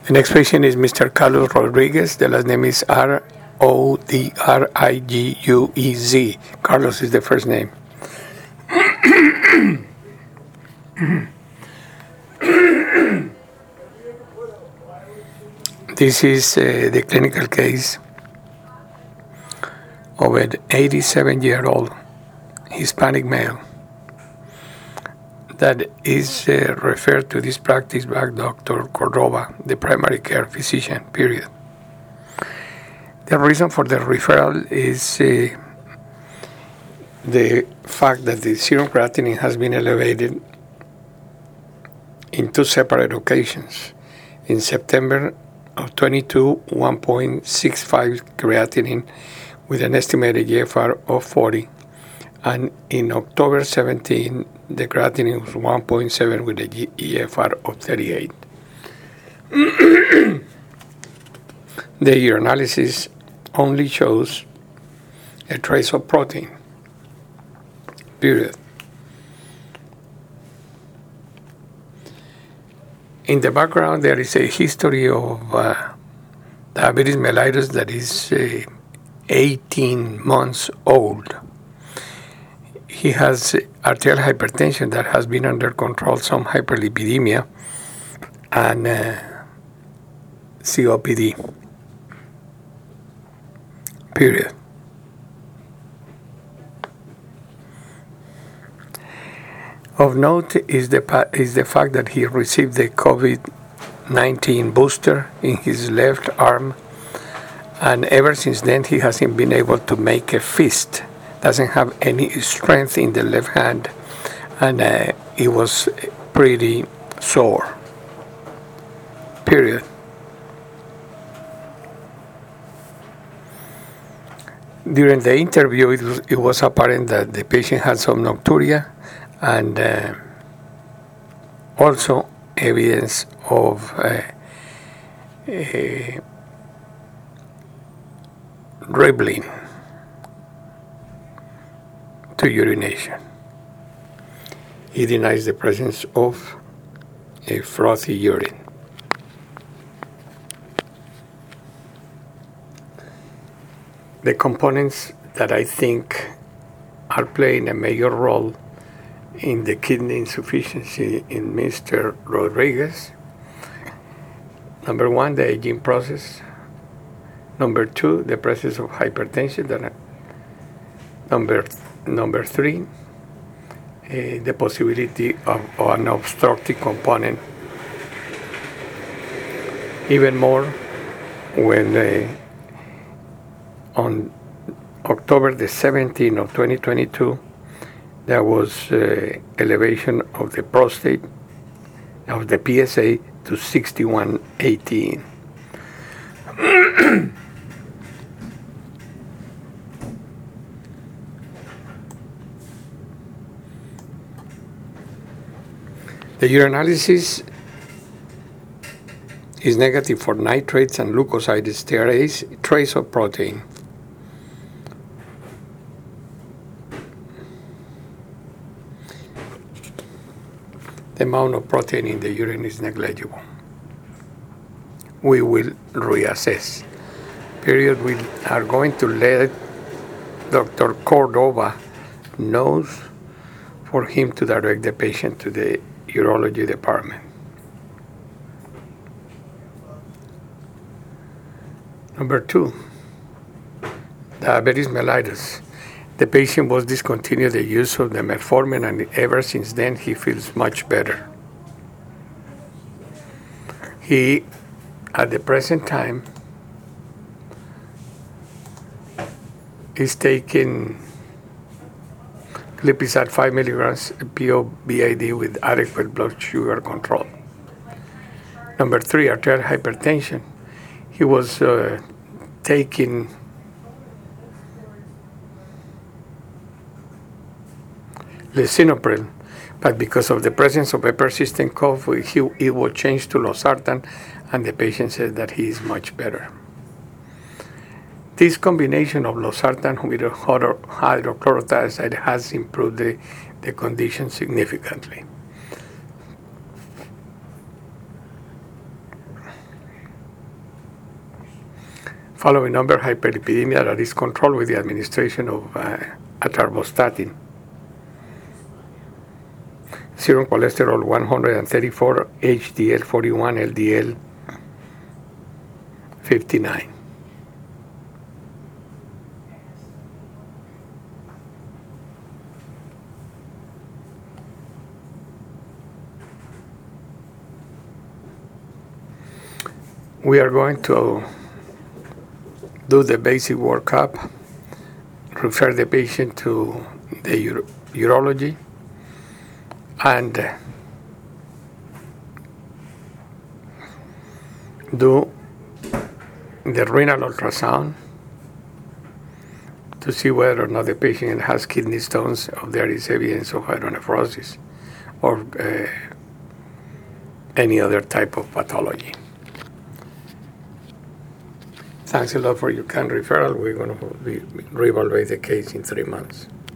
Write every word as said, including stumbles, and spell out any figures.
The next patient is Mister Carlos Rodriguez. The last name is R O D R I G U E Z. Carlos is the first name. This is uh, the clinical case of an eighty-seven-year-old Hispanic male that is uh, referred to this practice by Doctor Cordova, the primary care physician, period. The reason for the referral is uh, the fact that the serum creatinine has been elevated in two separate occasions. In September of twenty-two, one point six five creatinine with an estimated G F R of forty, and in October seventeenth, the creatinine was one point seven with a G F R of thirty-eight. The urinalysis only shows a trace of protein, period. In the background, there is a history of uh, diabetes mellitus that is uh, eighteen months old. He has arterial hypertension that has been under control, some hyperlipidemia, and uh, C O P D, period. Of note is the is the fact that he received the COVID nineteen booster in his left arm, and ever since then he hasn't been able to make a fist. Doesn't have any strength in the left hand, and uh, it was pretty sore, period. During the interview, it was, it was apparent that the patient had some nocturia and uh, also evidence of uh, uh, dribbling to urination. He denies the presence of a frothy urine. The components that I think are playing a major role in the kidney insufficiency in Mister Rodriguez: number one, the aging process; number two, the presence of hypertension; that number number three, uh, the possibility of, of an obstructive component. Even more when uh, on October the seventeenth of twenty twenty-two, there was uh, elevation of the prostate, of the P S A to sixty-one eighteen. The urinalysis is negative for nitrates and leukocytes, stearase, trace of protein. The amount of protein in the urine is negligible. We will reassess. Period. We are going to let Doctor Cordova know for him to direct the patient to the urology department. Number two, diabetes mellitus. The patient was discontinued the use of the metformin, and ever since then he feels much better. He, at the present time, is taking Glipizide five milligrams P O B I D with adequate blood sugar control. Number three, arterial hypertension. He was uh, taking lisinopril, but because of the presence of a persistent cough, he, it was changed to losartan, and the patient said that he is much better. This combination of losartan with hydrochlorothiazide has improved the, the condition significantly. following number hyperlipidemia that is controlled with the administration of uh, atorvastatin. Serum cholesterol one hundred thirty-four, H D L forty-one, L D L fifty-nine. We are going to do the basic workup, refer the patient to the uro- urology, and uh, do the renal ultrasound to see whether or not the patient has kidney stones, or there is evidence of hydronephrosis or uh, any other type of pathology. Thanks a lot for your kind referral. We're going to re- reevaluate the case in three months.